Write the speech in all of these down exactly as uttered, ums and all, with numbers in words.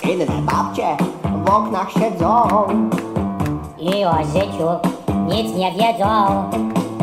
Inne babcie w oknach siedzą i o życiu nic nie wiedzą.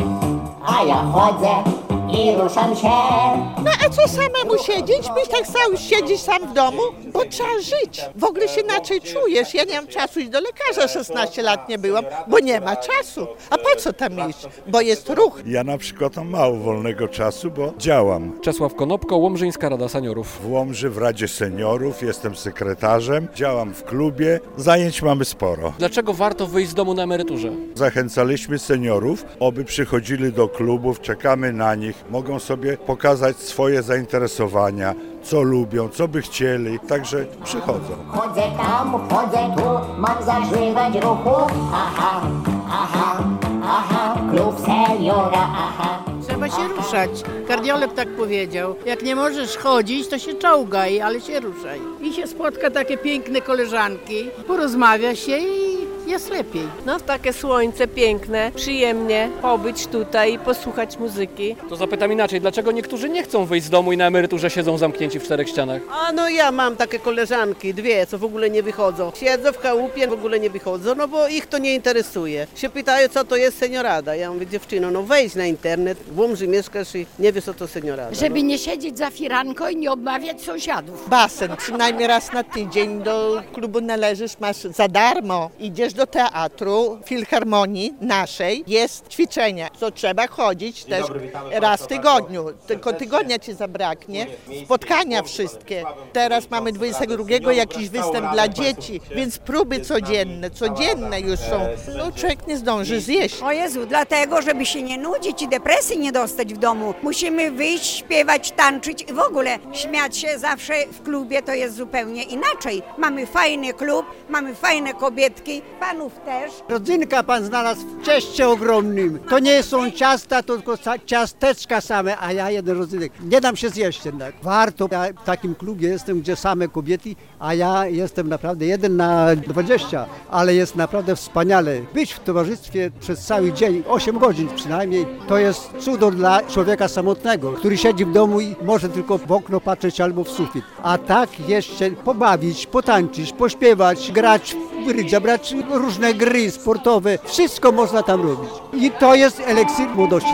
A ja chodzę i ruszam się. No a co samemu siedzieć? Byś tak sam siedzieć sam w domu? Bo trzeba żyć. W ogóle się inaczej czujesz. Ja nie mam czasu iść do lekarza, szesnaście lat nie byłam, bo nie ma czasu. A po co tam iść? Bo jest ruch. Ja na przykład mam mało wolnego czasu, bo działam. Czesław Konopko, Łomżyńska Rada Seniorów. W Łomży w Radzie Seniorów, jestem sekretarzem, działam w klubie, zajęć mamy sporo. Dlaczego warto wyjść z domu na emeryturze? Zachęcaliśmy seniorów, aby przychodzili do klubów, czekamy na nich, mogą sobie pokazać swoje zainteresowania, co lubią, co by chcieli, także przychodzą. Chodzę tam, chodzę tu, mam zażywać ruchu. Aha, aha, aha, klub seniora, aha. Trzeba się ruszać. Kardiolog tak powiedział. Jak nie możesz chodzić, to się czołgaj, ale się ruszaj. I się spotka takie piękne koleżanki, porozmawia się i jest lepiej. No takie słońce piękne, przyjemnie pobyć tutaj i posłuchać muzyki. To zapytam inaczej, dlaczego niektórzy nie chcą wyjść z domu i na emeryturze siedzą zamknięci w czterech ścianach? A no ja mam takie koleżanki, dwie, co w ogóle nie wychodzą. Siedzą w chałupie, w ogóle nie wychodzą, no bo ich to nie interesuje. Się pytają, co to jest seniorada. Ja mówię, dziewczyno, no wejdź na internet, w Łomży mieszkasz i nie wiesz, co to seniorada. Żeby no. nie siedzieć za firanką i nie obmawiać sąsiadów. Basen, przynajmniej raz na tydzień do klubu należysz, masz za darmo. Idziesz do teatru, filharmonii naszej, jest ćwiczenie, co trzeba chodzić też raz w tygodniu. Tylko tygodnia ci zabraknie. Spotkania wszystkie. Teraz mamy dwudziestego drugiego jakiś występ dla dzieci, więc próby codzienne, codzienne już są. No człowiek nie zdąży zjeść. O Jezu, dlatego, żeby się nie nudzić i depresji nie dostać w domu, musimy wyjść, śpiewać, tańczyć i w ogóle śmiać się zawsze w klubie, to jest zupełnie inaczej. Mamy fajny klub, mamy fajne kobietki, panów też. Rodzynka pan znalazł w cieście ogromnym. To nie są ciasta, to tylko ciasteczka same, a ja jeden rodzynek. Nie dam się zjeść jednak. Warto, ja w takim klubie jestem, gdzie same kobiety, a ja jestem naprawdę jeden na dwadzieścia, ale jest naprawdę wspaniale. Być w towarzystwie przez cały dzień, osiem godzin przynajmniej, to jest cudo dla człowieka samotnego, który siedzi w domu i może tylko w okno patrzeć albo w sufit. A tak jeszcze pobawić, potańczyć, pośpiewać, grać w brydża, brać różne gry sportowe, wszystko można tam robić. I to jest eliksir młodości.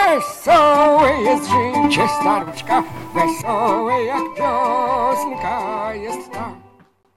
Wesołe jest życie staruszka, wesołe jak piosenka jest ta.